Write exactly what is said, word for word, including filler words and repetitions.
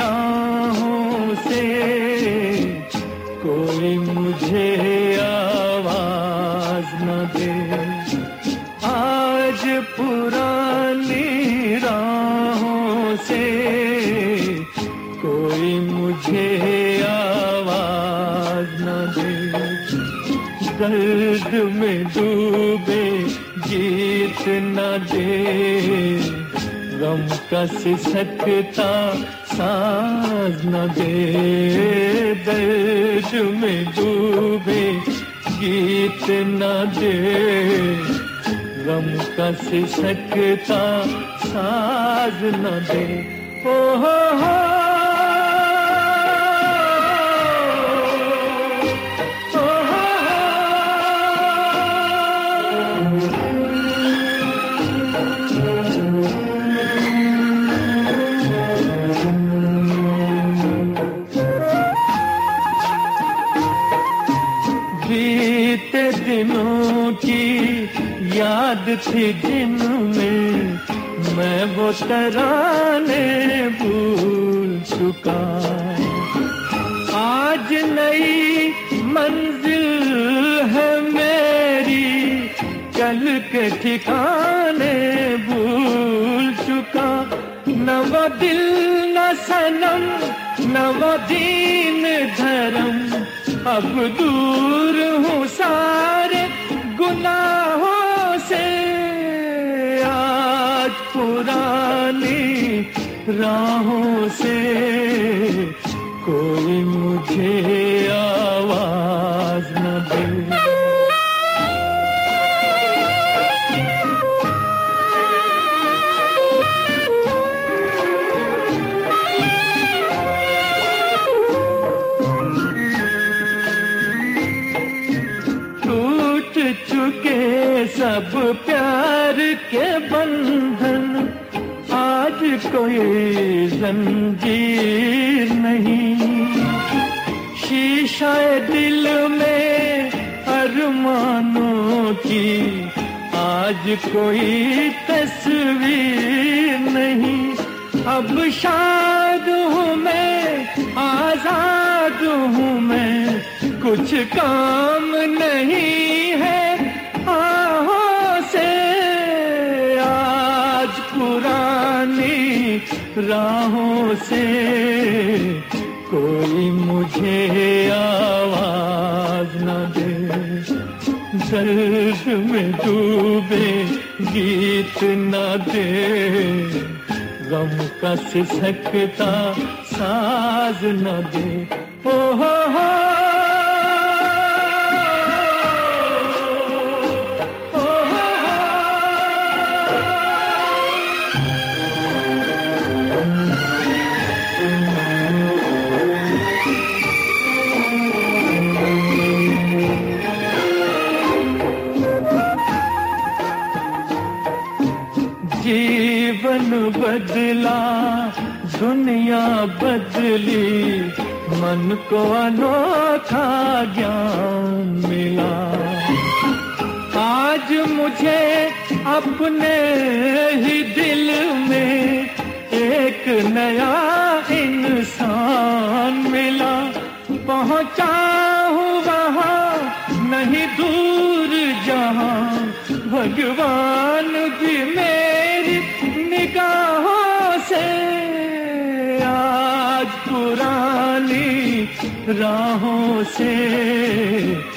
राहों से कोई मुझे आवाज न दे। आज पुरानी राहों से कोई मुझे आवाज न दे। दर्द में डूबे गीत न दे, गम का सिसकता साज न दे। दर्द में डूबे गीत न दे, गम का सिसकता साज न दे। ओ हो हो बीते दिनों की याद थी जिनमें मैं वो तराने भूल चुका। आज नई मंजिल है मेरी, कल के ठिकाने भूल चुका। न वो दिल न सनम न वो दीन धर्म, अब दूर हूँ सारे गुनाहों से। आज पुरानी राहों से कोई मुझे आवाज न दे। सब प्यार के बंधन, आज कोई जंजीर नहीं। शीशा दिल में अरमानों की, आज कोई तस्वीर नहीं। अब शाद हूँ मैं, आजाद हूँ मैं, कुछ काम नहीं है आहों से। आज पुरानी राहों से कोई मुझे आवाज न दे। दर्द में डूबे गीत न दे, गम का सिसकता साज न दे। ओ हो हो जीवन बदला, दुनिया बदली, मन को अनोखा ज्ञान मिला। आज मुझे अपने ही दिल में एक नया इंसान मिला। पहुंचा हूँ वहाँ नहीं दूर जहाँ, भगवान भी मेरी निगाहों से। आज पुरानी राहों से